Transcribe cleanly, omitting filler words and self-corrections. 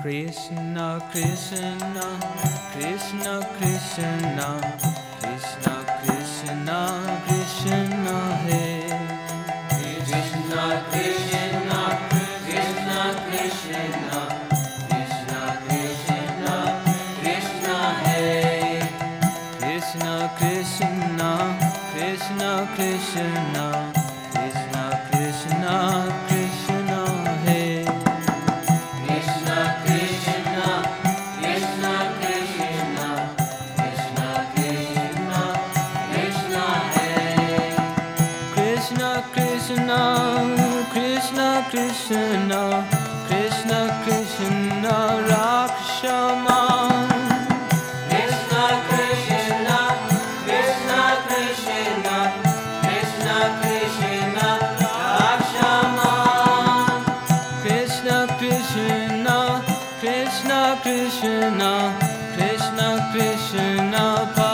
Krishna Krishna Krishna Krishna Krishna Krishna Krishna Hare Krishna Krishna Krishna Krishna Krishna Krishna Krishna Hare Krishna Krishna Krishna Krishna Krishna Krishna Krishna Hare Krishna Krishna Krishna Krishna Krishna Krishna Krishna Hare Krishna Krishna Krishna Krishna Krishna Krishna Rakshama Krishna Krishna Krishna Krishna Krishna Krishna Rakshama Krishna Krishna Krishna Krishna Krishna Krishna